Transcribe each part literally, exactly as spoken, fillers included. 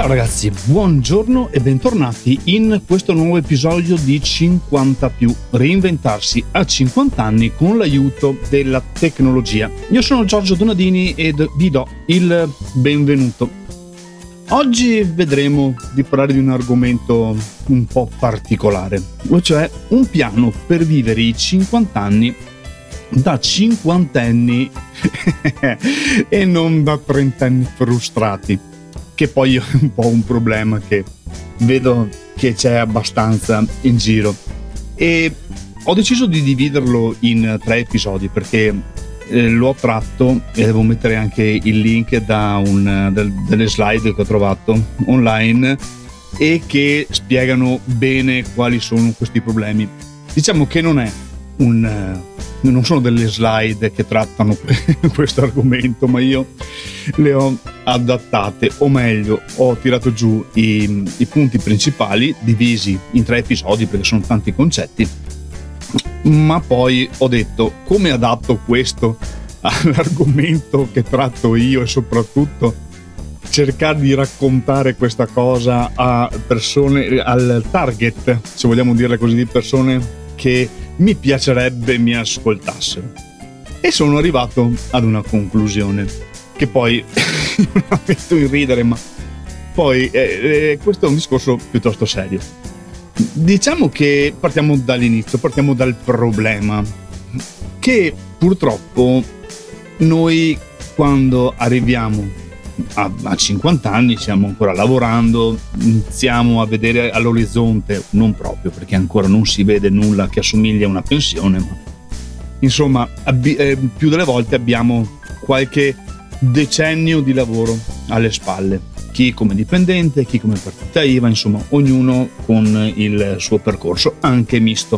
Ciao ragazzi, buongiorno e bentornati in questo nuovo episodio di cinquanta più, reinventarsi a cinquanta anni con l'aiuto della tecnologia. Io sono Giorgio Donadini ed vi do il benvenuto. Oggi vedremo di parlare di un argomento un po' particolare, cioè un piano per vivere i cinquanta anni da cinquantenni e non da trentenni frustrati, che poi è un po' un problema che vedo che c'è abbastanza in giro. E ho deciso di dividerlo in tre episodi perché eh, l'ho tratto e devo mettere anche il link da un, del, delle slide che ho trovato online e che spiegano bene quali sono questi problemi. Diciamo che non è un non sono delle slide che trattano questo argomento, ma io le ho adattate, o meglio ho tirato giù i, i punti principali divisi in tre episodi perché sono tanti concetti, ma poi ho detto come adatto questo all'argomento che tratto io e soprattutto cercare di raccontare questa cosa a persone, al target, se vogliamo dirle così, di persone che mi piacerebbe mi ascoltassero. E sono arrivato ad una conclusione che poi non la metto in ridere, ma poi eh, questo è un discorso piuttosto serio. Diciamo che partiamo dall'inizio, partiamo dal problema che purtroppo noi quando arriviamo a, a cinquanta anni stiamo ancora lavorando, iniziamo a vedere all'orizzonte, non proprio perché ancora non si vede nulla che assomiglia a una pensione, ma insomma abbi- eh, più delle volte abbiamo qualche decennio di lavoro alle spalle, chi come dipendente, chi come partita I V A, insomma ognuno con il suo percorso anche misto.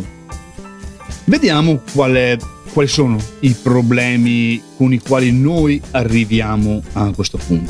Vediamo qual è quali sono i problemi con i quali noi arriviamo a questo punto.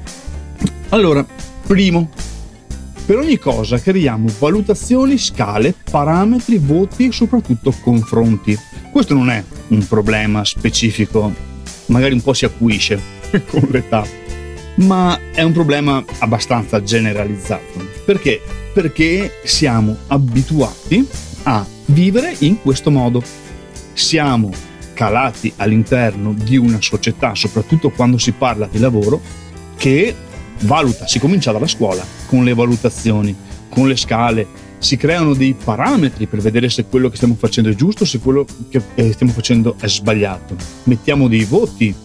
Allora, primo, per ogni cosa creiamo valutazioni, scale, parametri, voti e soprattutto confronti. Questo non è un problema specifico, magari un po' si acuisce con l'età, ma è un problema abbastanza generalizzato. Perché? Perché siamo abituati a vivere in questo modo. Siamo calati all'interno di una società, soprattutto quando si parla di lavoro, che valuta, si comincia dalla scuola con le valutazioni, con le scale, si creano dei parametri per vedere se quello che stiamo facendo è giusto, se quello che stiamo facendo è sbagliato. Mettiamo dei voti,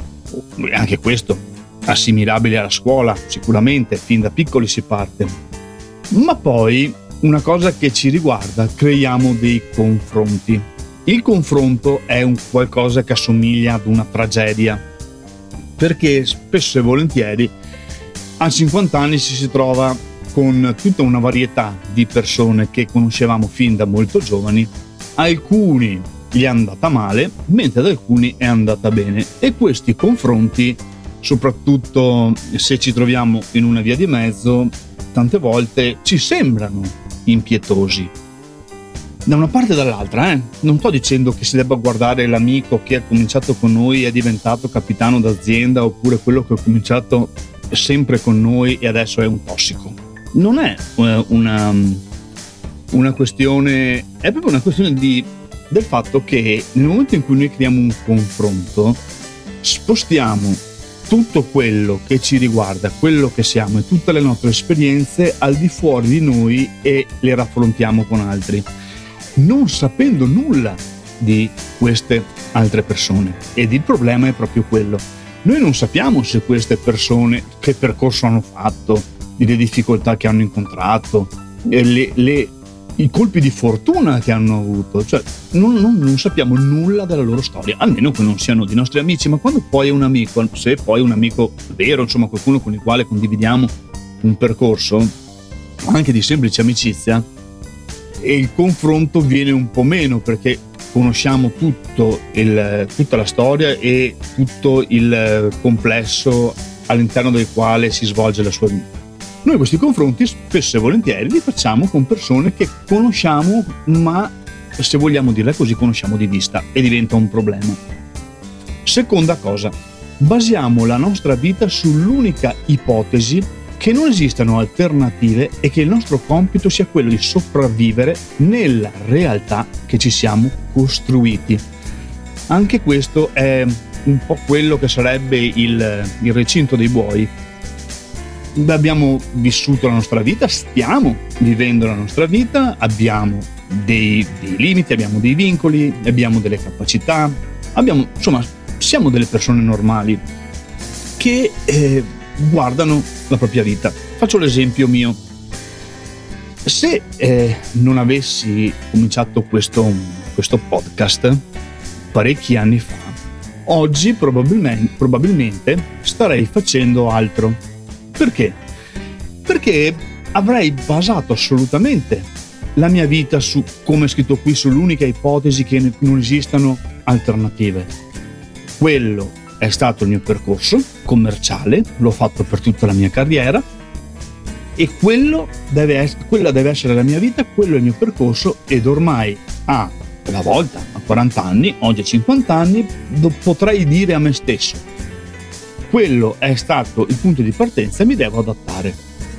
anche questo assimilabile alla scuola, sicuramente, fin da piccoli si parte. Ma poi, una cosa che ci riguarda, creiamo dei confronti. Il confronto è un qualcosa che assomiglia ad una tragedia, perché spesso e volentieri a cinquanta anni ci si trova con tutta una varietà di persone che conoscevamo fin da molto giovani. Alcuni gli è andata male, mentre ad alcuni è andata bene, e questi confronti, soprattutto se ci troviamo in una via di mezzo, tante volte ci sembrano impietosi. Da una parte e dall'altra, eh? Non sto dicendo che si debba guardare l'amico che ha cominciato con noi e è diventato capitano d'azienda, oppure quello che ha cominciato sempre con noi e adesso è un tossico. Non è una, una questione, è proprio una questione di, del fatto che nel momento in cui noi creiamo un confronto, spostiamo tutto quello che ci riguarda, quello che siamo e tutte le nostre esperienze al di fuori di noi e le raffrontiamo con altri, non sapendo nulla di queste altre persone. Ed il problema è proprio quello: noi non sappiamo se queste persone che percorso hanno fatto, le difficoltà che hanno incontrato, le, le, i colpi di fortuna che hanno avuto, cioè non, non, non sappiamo nulla della loro storia, almeno che non siano di nostri amici. Ma quando poi è un amico, se poi è un amico vero, insomma qualcuno con il quale condividiamo un percorso anche di semplice amicizia, e il confronto viene un po' meno, perché conosciamo tutto il, tutta la storia e tutto il complesso all'interno del quale si svolge la sua vita. Noi questi confronti spesso e volentieri li facciamo con persone che conosciamo, ma se vogliamo dirla così, conosciamo di vista, e diventa un problema. Seconda cosa, basiamo la nostra vita sull'unica ipotesi che non esistano alternative e che il nostro compito sia quello di sopravvivere nella realtà che ci siamo costruiti. Anche questo è un po' quello che sarebbe il, il recinto dei buoi. Abbiamo vissuto la nostra vita, stiamo vivendo la nostra vita, abbiamo dei, dei limiti, abbiamo dei vincoli, abbiamo delle capacità, abbiamo, insomma, siamo delle persone normali che eh, guardano la propria vita. Faccio l'esempio mio. Se eh, non avessi cominciato questo, questo podcast parecchi anni fa, oggi probabilmente, probabilmente starei facendo altro. Perché? Perché avrei basato assolutamente la mia vita su, come è scritto qui, sull'unica ipotesi che non esistano alternative. Quello è stato il mio percorso commerciale, l'ho fatto per tutta la mia carriera e quello deve essere, quella deve essere la mia vita, quello è il mio percorso, ed ormai a una volta a quaranta anni, oggi a cinquanta anni, potrei dire a me stesso: quello è stato il punto di partenza e mi devo adattare.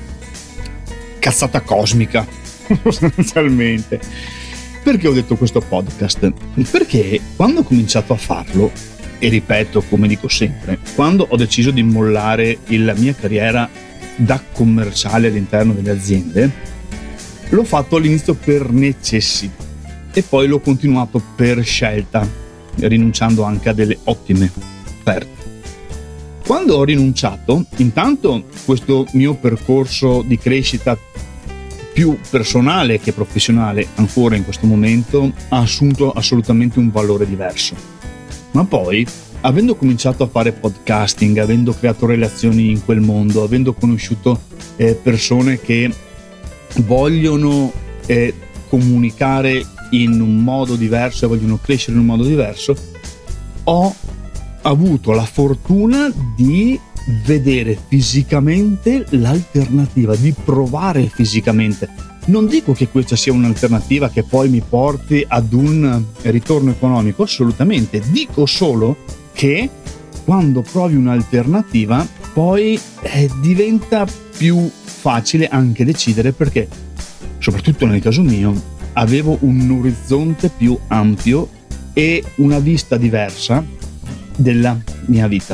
Cazzata cosmica, sostanzialmente. Perché ho detto questo podcast? Perché quando ho cominciato a farlo, e ripeto, come dico sempre, quando ho deciso di mollare la mia carriera da commerciale all'interno delle aziende, l'ho fatto all'inizio per necessità e poi l'ho continuato per scelta, rinunciando anche a delle ottime offerte. Quando ho rinunciato, intanto questo mio percorso di crescita più personale che professionale ancora in questo momento ha assunto assolutamente un valore diverso. Ma poi, avendo cominciato a fare podcasting, avendo creato relazioni in quel mondo, avendo conosciuto eh, persone che vogliono eh, comunicare in un modo diverso e vogliono crescere in un modo diverso, ho avuto la fortuna di vedere fisicamente l'alternativa, di provare fisicamente. Non dico che questa sia un'alternativa che poi mi porti ad un ritorno economico, assolutamente. Dico solo che quando provi un'alternativa poi eh, diventa più facile anche decidere, perché soprattutto nel caso mio avevo un orizzonte più ampio e una vista diversa della mia vita.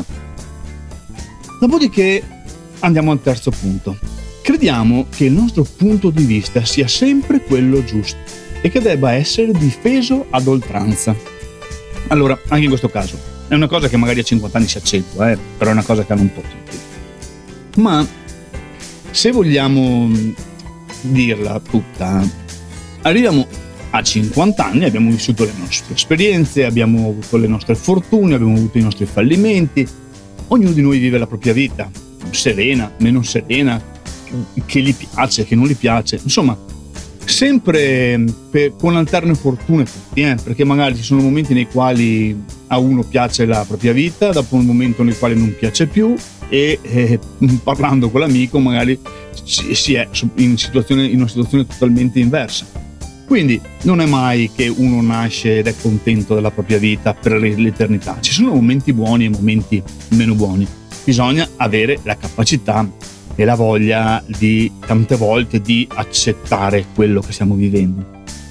Dopodiché andiamo al terzo punto. Crediamo che il nostro punto di vista sia sempre quello giusto e che debba essere difeso ad oltranza. Allora, anche in questo caso è una cosa che magari a cinquanta anni si accentua, eh, però è una cosa che hanno un po' tutti. Ma se vogliamo dirla tutta, arriviamo a cinquanta anni, abbiamo vissuto le nostre esperienze, abbiamo avuto le nostre fortune, abbiamo avuto i nostri fallimenti. Ognuno di noi vive la propria vita, serena, meno serena, che gli piace, che non gli piace, insomma, sempre per, con alterne fortune, eh, perché magari ci sono momenti nei quali a uno piace la propria vita, dopo un momento nel quale non piace più, e eh, parlando con l'amico magari si, si è in, situazione, in una situazione totalmente inversa. Quindi non è mai che uno nasce ed è contento della propria vita per l'eternità. Ci sono momenti buoni e momenti meno buoni. Bisogna avere la capacità e la voglia di tante volte di accettare quello che stiamo vivendo.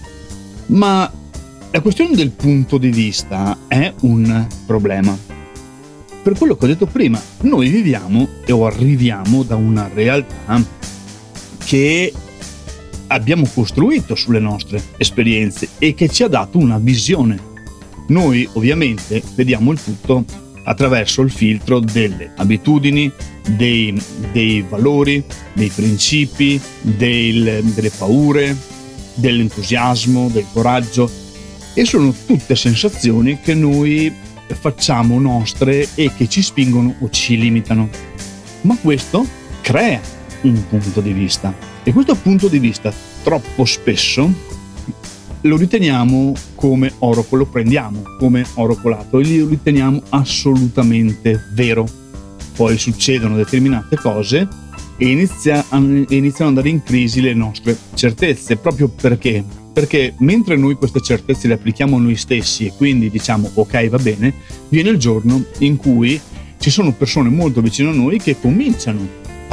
Ma la questione del punto di vista è un problema. Per quello che ho detto prima, noi viviamo o arriviamo da una realtà che abbiamo costruito sulle nostre esperienze e che ci ha dato una visione. Noi ovviamente vediamo il tutto attraverso il filtro delle abitudini, dei, dei valori, dei principi, del, delle paure, dell'entusiasmo, del coraggio, e sono tutte sensazioni che noi facciamo nostre e che ci spingono o ci limitano. Ma questo crea un punto di vista, e questo punto di vista troppo spesso lo riteniamo come oro, lo prendiamo come oro colato e lo riteniamo assolutamente vero. Poi succedono determinate cose e inizia, iniziano ad andare in crisi le nostre certezze. Proprio perché? Perché mentre noi queste certezze le applichiamo a noi stessi e quindi diciamo ok, va bene, viene il giorno in cui ci sono persone molto vicine a noi che cominciano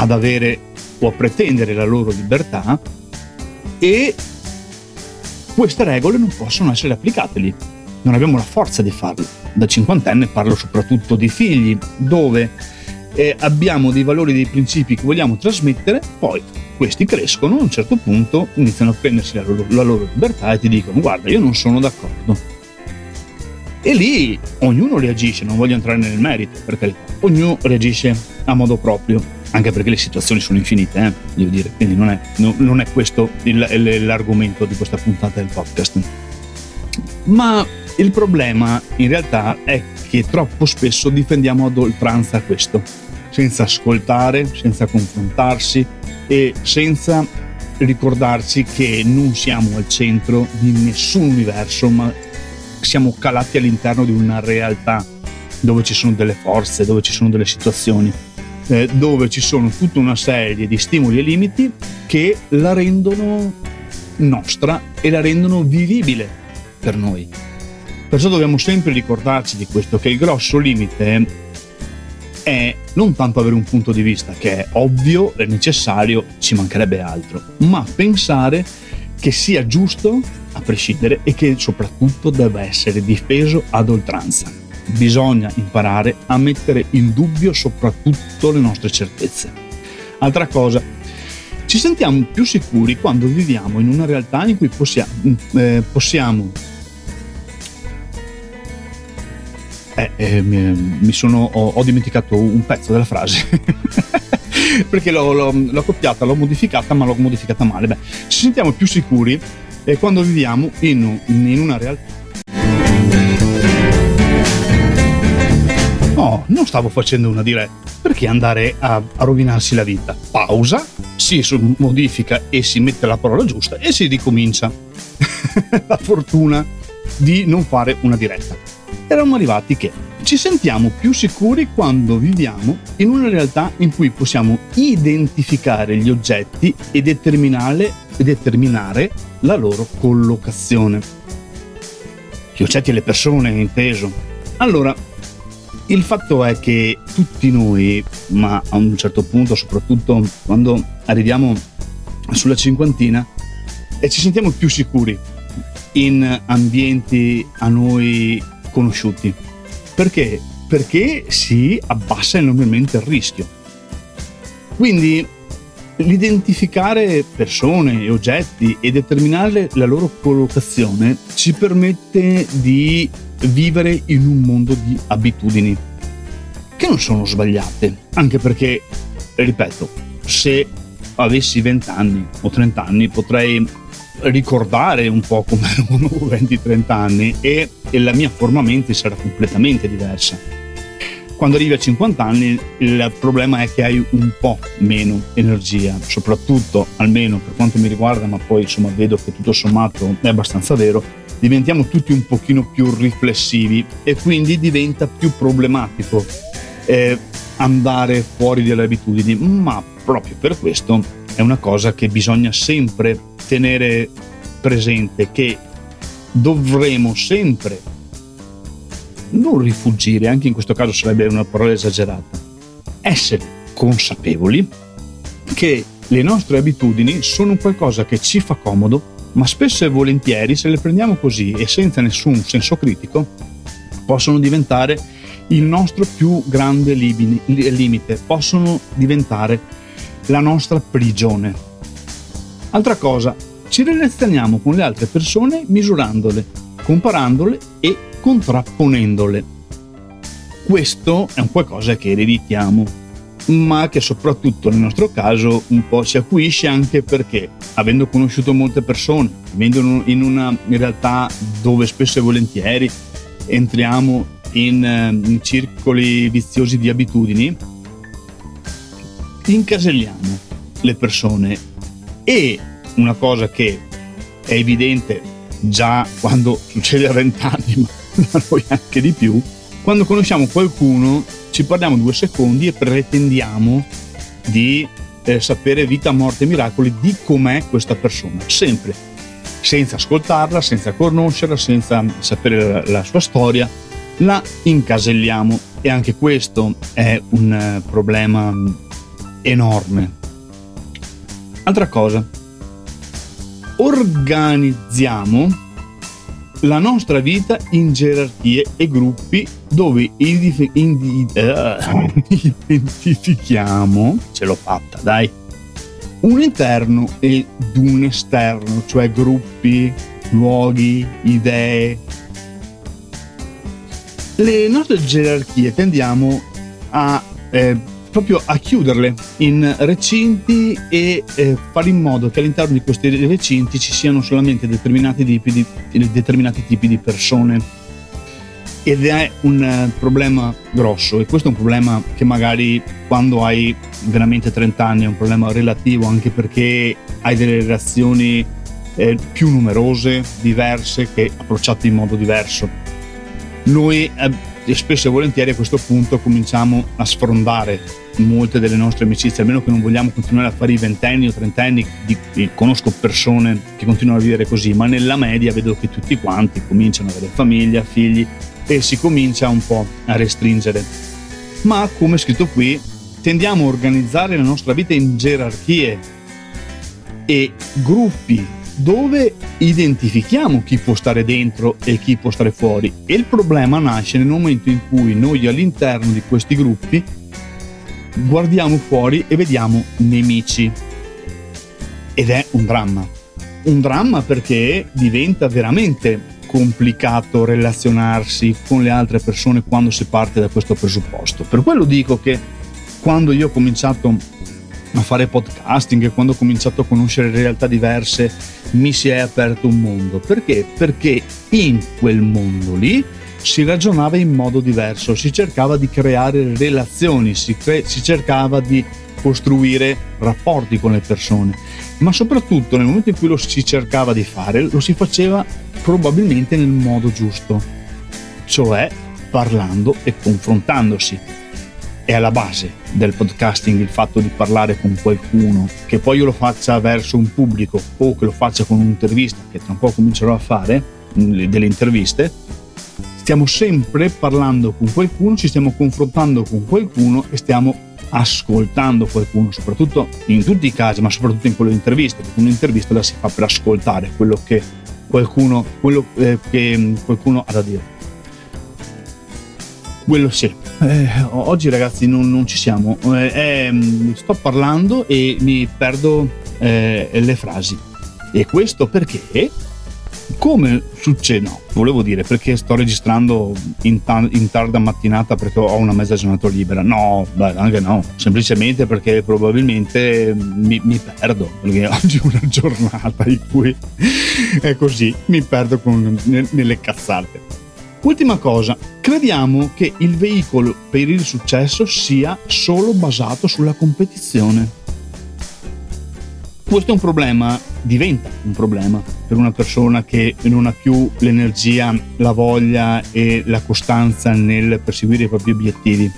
ad avere o a pretendere la loro libertà, e queste regole non possono essere applicate lì. Non abbiamo la forza di farlo. Da cinquantenne parlo soprattutto di figli, dove eh, abbiamo dei valori, dei principi che vogliamo trasmettere, poi questi crescono, a un certo punto iniziano a prendersi la loro, la loro libertà e ti dicono: guarda, io non sono d'accordo. E lì ognuno reagisce, non voglio entrare nel merito, per carità, ognuno reagisce a modo proprio, anche perché le situazioni sono infinite, eh, devo dire, quindi non è, no, non è questo il, l'argomento di questa puntata del podcast. Ma il problema in realtà è che troppo spesso difendiamo ad oltranza questo, senza ascoltare, senza confrontarsi e senza ricordarci che non siamo al centro di nessun universo, ma siamo calati all'interno di una realtà dove ci sono delle forze, dove ci sono delle situazioni, eh, dove ci sono tutta una serie di stimoli e limiti che la rendono nostra e la rendono vivibile per noi. Perciò dobbiamo sempre ricordarci di questo, che il grosso limite è non tanto avere un punto di vista che è ovvio, è necessario, ci mancherebbe altro, ma pensare che sia giusto a prescindere e che soprattutto deve essere difeso ad oltranza. Bisogna imparare a mettere in dubbio soprattutto le nostre certezze. Altra cosa, ci sentiamo più sicuri quando viviamo in una realtà in cui possiamo, eh, possiamo eh, eh, mi sono, ho, ho dimenticato un pezzo della frase perché l'ho, l'ho, l'ho copiata, l'ho modificata, ma l'ho modificata male. Beh, ci sentiamo più sicuri eh, quando viviamo in, in una realtà. No, non stavo facendo una diretta. Perché andare a, a rovinarsi la vita? Pausa, si modifica e si mette la parola giusta e si ricomincia. La fortuna di non fare una diretta. Eravamo arrivati che ci sentiamo più sicuri quando viviamo in una realtà in cui possiamo identificare gli oggetti e determinare, determinare la loro collocazione. Gli oggetti e le persone, inteso. Allora, il fatto è che tutti noi, ma a un certo punto, soprattutto quando arriviamo sulla cinquantina, e ci sentiamo più sicuri in ambienti a noi conosciuti. Perché? Perché si abbassa enormemente il rischio. Quindi l'identificare persone e oggetti e determinare la loro collocazione ci permette di vivere in un mondo di abitudini che non sono sbagliate, anche perché, ripeto, se avessi venti anni o trenta anni potrei ricordare un po' come avevo venti trenta anni e, e la mia forma mente sarà completamente diversa. Quando arrivi a cinquanta anni il problema è che hai un po' meno energia, soprattutto, almeno per quanto mi riguarda, ma poi insomma vedo che tutto sommato è abbastanza vero, diventiamo tutti un pochino più riflessivi e quindi diventa più problematico eh, andare fuori dalle abitudini, ma proprio per questo è una cosa che bisogna sempre tenere presente, che dovremo sempre non rifugire, anche in questo caso sarebbe una parola esagerata, essere consapevoli che le nostre abitudini sono qualcosa che ci fa comodo, ma spesso e volentieri, se le prendiamo così e senza nessun senso critico, possono diventare il nostro più grande limite, possono diventare la nostra prigione. Altra cosa, ci relazioniamo con le altre persone misurandole, comparandole e contrapponendole. Questo è un qualcosa che ereditiamo, ma che soprattutto nel nostro caso un po' si acuisce, anche perché, avendo conosciuto molte persone, vivendo in una realtà dove spesso e volentieri entriamo in, in circoli viziosi di abitudini, incaselliamo le persone. E una cosa che è evidente già quando succede a vent'anni, ma da noi anche di più, quando conosciamo qualcuno ci parliamo due secondi e pretendiamo di eh, sapere vita, morte e miracoli di com'è questa persona, sempre, senza ascoltarla, senza conoscerla, senza sapere la, la sua storia, la incaselliamo. E anche questo è un uh, problema enorme. Altra cosa, organizziamo la nostra vita in gerarchie e gruppi dove indi- indi- uh, identifichiamo, ce l'ho fatta dai, un interno ed un esterno, cioè gruppi, luoghi, idee. Le nostre gerarchie tendiamo a eh, proprio a chiuderle in recinti e eh, fare in modo che all'interno di questi recinti ci siano solamente determinati tipi di, determinati tipi di persone, ed è un uh, problema grosso, e questo è un problema che magari quando hai veramente trenta anni è un problema relativo, anche perché hai delle relazioni eh, più numerose, diverse, che approcciate in modo diverso. Noi eh, spesso e volentieri a questo punto cominciamo a sfrondare molte delle nostre amicizie, almeno che non vogliamo continuare a fare i ventenni o trentenni. Di, di, conosco persone che continuano a vivere così, ma nella media vedo che tutti quanti cominciano ad avere famiglia, figli, e si comincia un po' a restringere. Ma come è scritto qui, tendiamo a organizzare la nostra vita in gerarchie e gruppi dove identifichiamo chi può stare dentro e chi può stare fuori, e il problema nasce nel momento in cui noi all'interno di questi gruppi guardiamo fuori e vediamo nemici, ed è un dramma. Un dramma perché diventa veramente complicato relazionarsi con le altre persone quando si parte da questo presupposto. Per quello dico che quando io ho cominciato a fare podcasting e quando ho cominciato a conoscere realtà diverse mi si è aperto un mondo. Perché? Perché in quel mondo lì si ragionava in modo diverso, si cercava di creare relazioni, si, cre- si cercava di costruire rapporti con le persone, ma soprattutto nel momento in cui lo si cercava di fare, lo si faceva probabilmente nel modo giusto, cioè parlando e confrontandosi. È alla base del podcasting il fatto di parlare con qualcuno, che poi io lo faccia verso un pubblico o che lo faccia con un'intervista, che tra un po' comincerò a fare delle interviste. Stiamo sempre parlando con qualcuno, ci stiamo confrontando con qualcuno e stiamo ascoltando qualcuno, soprattutto in tutti i casi, ma soprattutto in quelle interviste, perché un'intervista la si fa per ascoltare quello che qualcuno, quello, eh, che qualcuno ha da dire. Quello sì. Eh, oggi ragazzi non, non ci siamo, eh, eh, sto parlando e mi perdo eh, le frasi, e questo perché, come succede, no, volevo dire perché sto registrando in, ta- in tarda mattinata perché ho una mezza giornata libera. No, beh, anche no, semplicemente perché probabilmente mi, mi perdo, perché oggi è una giornata in cui è così, mi perdo con, nelle cazzate. Ultima cosa, crediamo che il veicolo per il successo sia solo basato sulla competizione. Questo è un problema, diventa un problema per una persona che non ha più l'energia, la voglia e la costanza nel perseguire i propri obiettivi.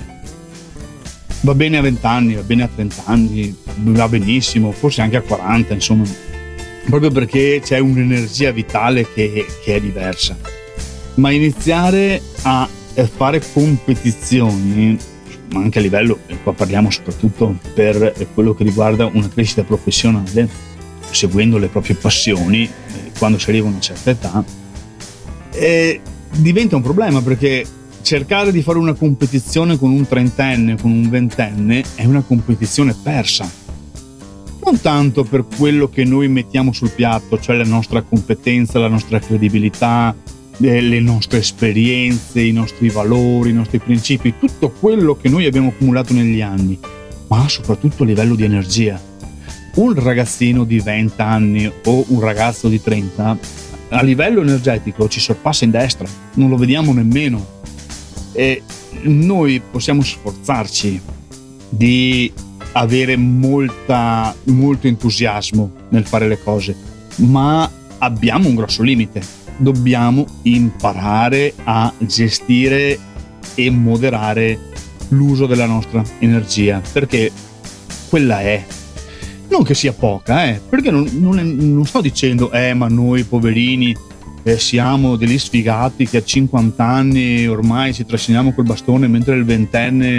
Va bene a venti anni, va bene a trenta anni, va benissimo, forse anche a quaranta, insomma, proprio perché c'è un'energia vitale che, che è diversa. Ma iniziare a fare competizioni, ma anche a livello, e qua parliamo soprattutto per quello che riguarda una crescita professionale, seguendo le proprie passioni, eh, quando si arriva a una certa età, eh, diventa un problema, perché cercare di fare una competizione con un trentenne, con un ventenne, è una competizione persa. Non tanto per quello che noi mettiamo sul piatto, cioè la nostra competenza, la nostra credibilità, le nostre esperienze, i nostri valori, i nostri principi, tutto quello che noi abbiamo accumulato negli anni, ma soprattutto a livello di energia. Un ragazzino di venti anni o un ragazzo di trenta a livello energetico ci sorpassa in destra, non lo vediamo nemmeno, e noi possiamo sforzarci di avere molta, molto entusiasmo nel fare le cose, ma abbiamo un grosso limite. Dobbiamo imparare a gestire e moderare l'uso della nostra energia, perché quella è, non che sia poca, eh, perché non, non, è, non sto dicendo eh ma noi poverini eh, siamo degli sfigati che a cinquanta anni ormai ci trasciniamo col bastone, mentre il ventenne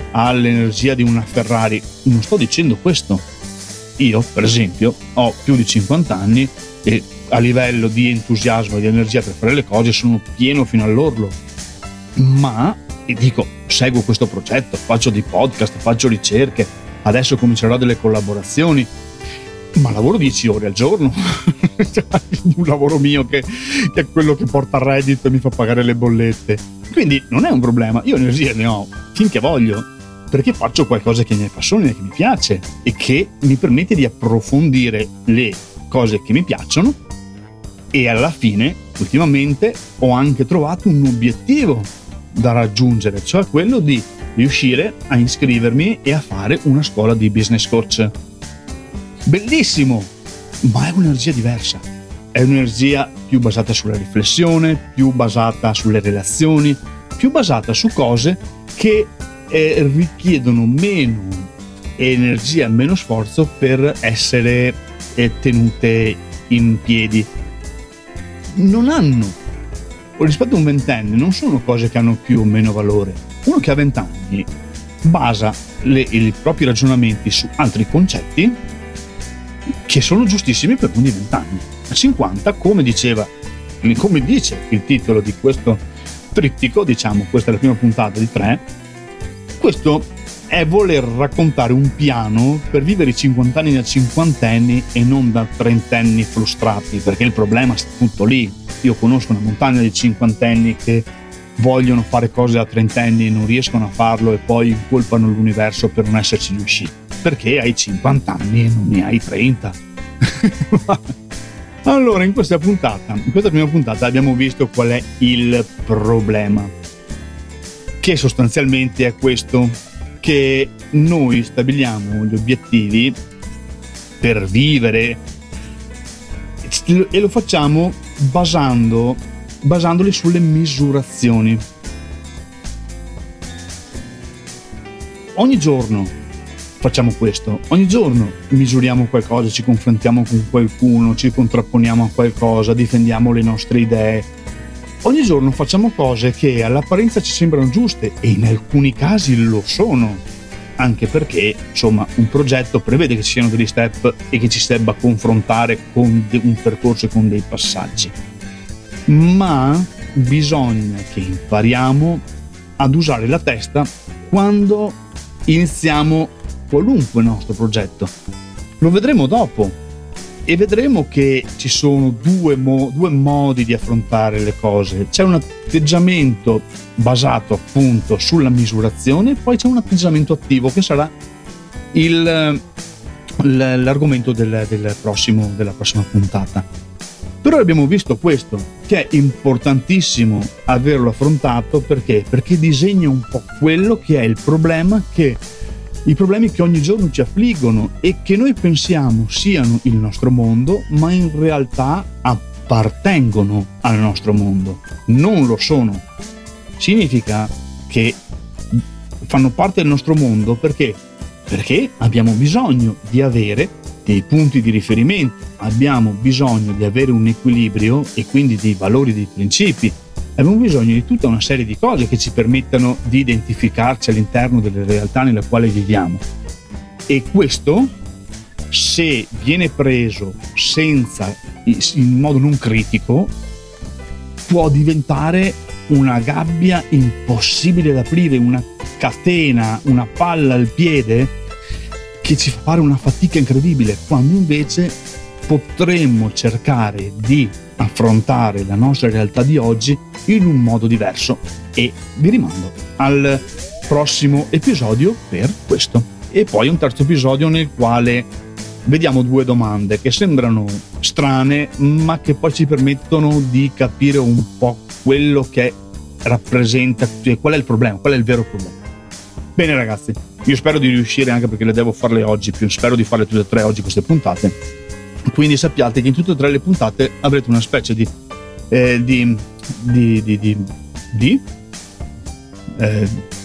all'energia di una Ferrari. Non sto dicendo questo. Io, per esempio, ho più di cinquanta anni e a livello di entusiasmo e di energia per fare le cose sono pieno fino all'orlo. Ma, e dico, seguo questo progetto, faccio dei podcast, faccio ricerche, adesso comincerò delle collaborazioni, ma lavoro dieci ore al giorno. Un lavoro mio che, che è quello che porta il reddito e mi fa pagare le bollette. Quindi non è un problema, io energia ne ho finché voglio, perché faccio qualcosa che mi appassiona, che mi piace e che mi permette di approfondire le cose che mi piacciono. E alla fine, ultimamente, ho anche trovato un obiettivo da raggiungere, cioè quello di riuscire a iscrivermi e a fare una scuola di business coach. Bellissimo, ma è un'energia diversa, è un'energia più basata sulla riflessione, più basata sulle relazioni, più basata su cose che eh, richiedono meno energia e meno sforzo per essere eh, tenute in piedi. Non hanno, rispetto a un ventenne, non sono cose che hanno più o meno valore. Uno che ha vent'anni basa le, i propri ragionamenti su altri concetti che sono giustissimi per uno di vent'anni. A cinquanta, come diceva, come dice il titolo di questo trittico, diciamo, questa è la prima puntata di tre, questo è voler raccontare un piano per vivere i cinquanta anni da cinquantenni e non da trentenni frustrati, perché il problema sta tutto lì. Io conosco una montagna di cinquantenni che vogliono fare cose da trentenni e non riescono a farlo e poi incolpano l'universo per non esserci riusciti, perché hai cinquanta anni e non ne hai trenta. Allora, in questa puntata, in questa prima puntata abbiamo visto qual è il problema, che sostanzialmente è questo, che noi stabiliamo gli obiettivi per vivere e lo facciamo basando, basandoli sulle misurazioni. Ogni giorno facciamo questo, ogni giorno misuriamo qualcosa, ci confrontiamo con qualcuno, ci contrapponiamo a qualcosa, difendiamo le nostre idee. Ogni giorno facciamo cose che all'apparenza ci sembrano giuste e in alcuni casi lo sono, anche perché insomma un progetto prevede che ci siano degli step e che ci si debba confrontare con un percorso e con dei passaggi. Ma bisogna che impariamo ad usare la testa quando iniziamo qualunque nostro progetto. Lo vedremo dopo. E vedremo che ci sono due, mo- due modi di affrontare le cose. C'è un atteggiamento basato appunto sulla misurazione, poi c'è un atteggiamento attivo che sarà il, l'argomento del, del prossimo, della prossima puntata. Però abbiamo visto questo, che è importantissimo averlo affrontato. Perché? Perché disegna un po' quello che è il problema che i problemi che ogni giorno ci affliggono e che noi pensiamo siano il nostro mondo, ma in realtà appartengono al nostro mondo, non lo sono. Significa che fanno parte del nostro mondo perché? Perché abbiamo bisogno di avere dei punti di riferimento, abbiamo bisogno di avere un equilibrio e quindi dei valori, dei principi. Abbiamo bisogno di tutta una serie di cose che ci permettano di identificarci all'interno delle realtà nella quale viviamo. E questo, se viene preso senza, in modo non critico, può diventare una gabbia impossibile da aprire, una catena, una palla al piede che ci fa fare una fatica incredibile, quando invece potremmo cercare di affrontare la nostra realtà di oggi in un modo diverso. E vi rimando al prossimo episodio per questo. E poi un terzo episodio nel quale vediamo due domande che sembrano strane ma che poi ci permettono di capire un po' quello che rappresenta, cioè qual è il problema, qual è il vero problema. Bene ragazzi, io spero di riuscire, anche perché le devo farle oggi, più spero di farle tutte e tre oggi queste puntate. Quindi sappiate che in tutte e tre le puntate avrete una specie di eh, di di di di di eh,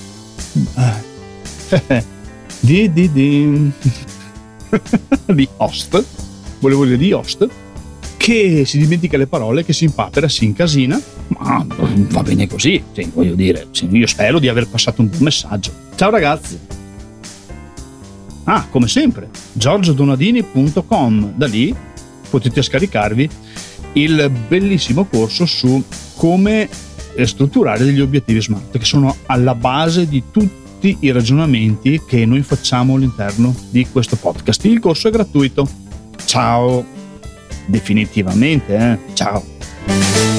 di di di di host, volevo dire di host, che si dimentica le parole, che si impapera, si incasina Ma va bene così, sì, voglio dire, sì, io spero di aver passato un buon messaggio. Ciao ragazzi. Ah, come sempre, giorgio donadini punto com, da lì potete scaricarvi il bellissimo corso su come strutturare degli obiettivi SMART, che sono alla base di tutti i ragionamenti che noi facciamo all'interno di questo podcast. Il corso è gratuito. Ciao, definitivamente, eh? Ciao.